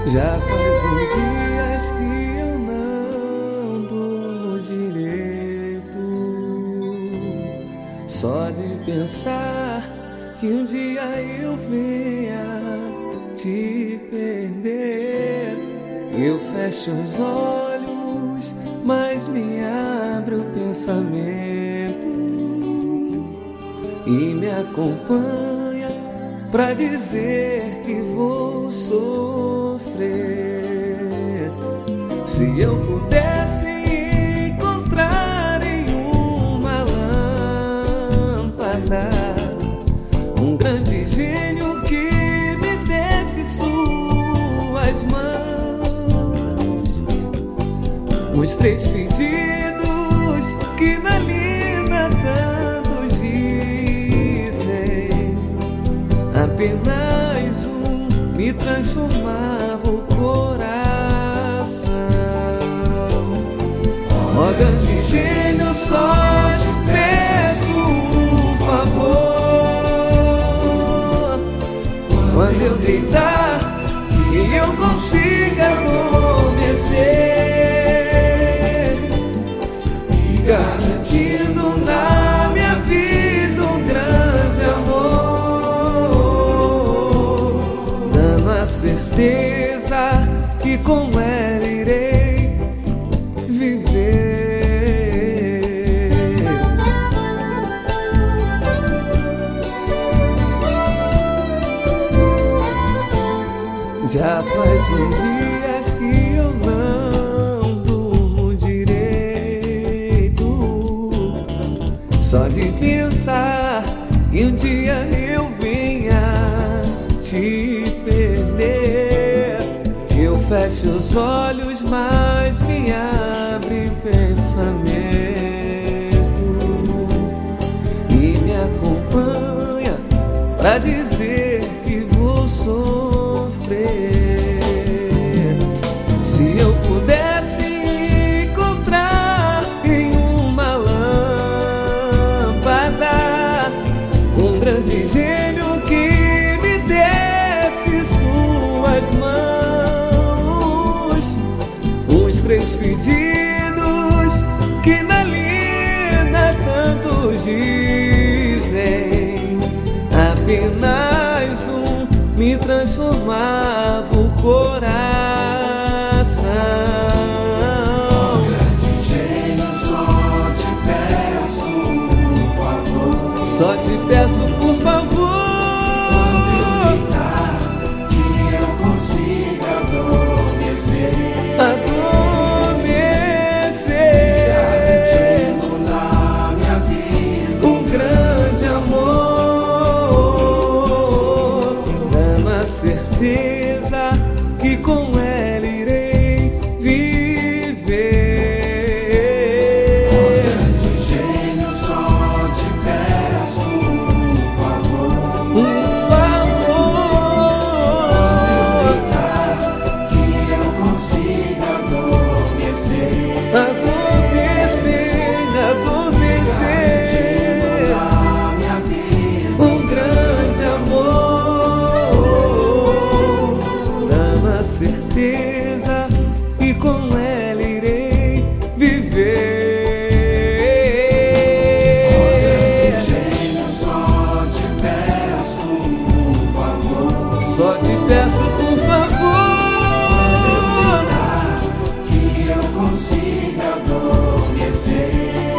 Já faz dias que eu não durmo direito, só de pensar que um dia eu venha te perder. Eu fecho os olhos, mas me abre o pensamento e me acompanha pra dizer que vou sofrer. Se eu pudesse encontrar em uma lâmpada um grande gênio que me desse suas mãos, os 3 pedidos que na lida tantos dizem, apenas um me transformava o coração. Ó grande gênio, só te peço um favor, quando eu deitar, que eu consiga adormecer, garantindo na minha vida um grande amor, dando a certeza que com ela irei viver. Já faz dias que eu não durmo direito, só de pensar que um dia eu venha te perder. Eu fecho os olhos, mas me abre pensamento e me acompanha pra dizer que vou sofrer. Se eu pudesse encontrar em uma lâmpada um grande gênio que me desse suas mãos, os 3 pedidos que na lida tantos dizem, apenas um me transformava o coração. Grande gênio, só te peço um favor, Só te peço por favor, quando eu deitar, que eu consiga adormecer, garantindo na minha vida um grande amor, dando a certeza que com ela irei viver. grande gênio, só te peço um favor, Um favor, que eu consiga adormecer, adormecer, na minha vida um grande amor, dando a certeza que com ela irei viver. gênio, só te peço um favor, Só te peço por favor, que eu consiga adormecer,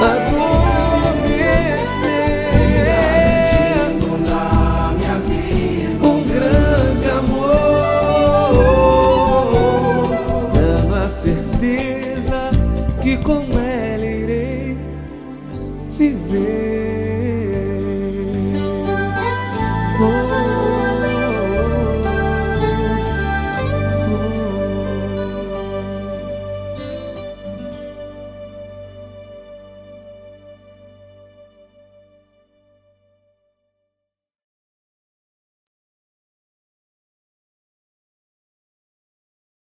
adormecer, na minha vida um grande amor, dando a certeza que com ela irei viver.